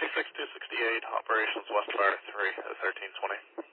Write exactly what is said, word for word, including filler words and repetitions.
six two six eight, operations Westfire three at thirteen twenty.